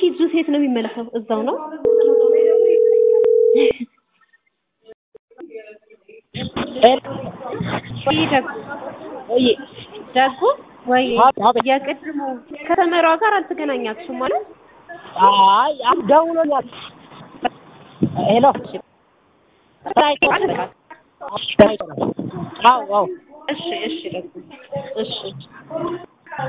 ጁስ የት ነው የሚመለሰው እዛው ነው ደጉ ወይ የቅድሙ ከተመራው ጋር አልተገናኛችሁም ማለት አይ ደውሎኛል ሄሎ አዎ እሺ ደጉ እሺ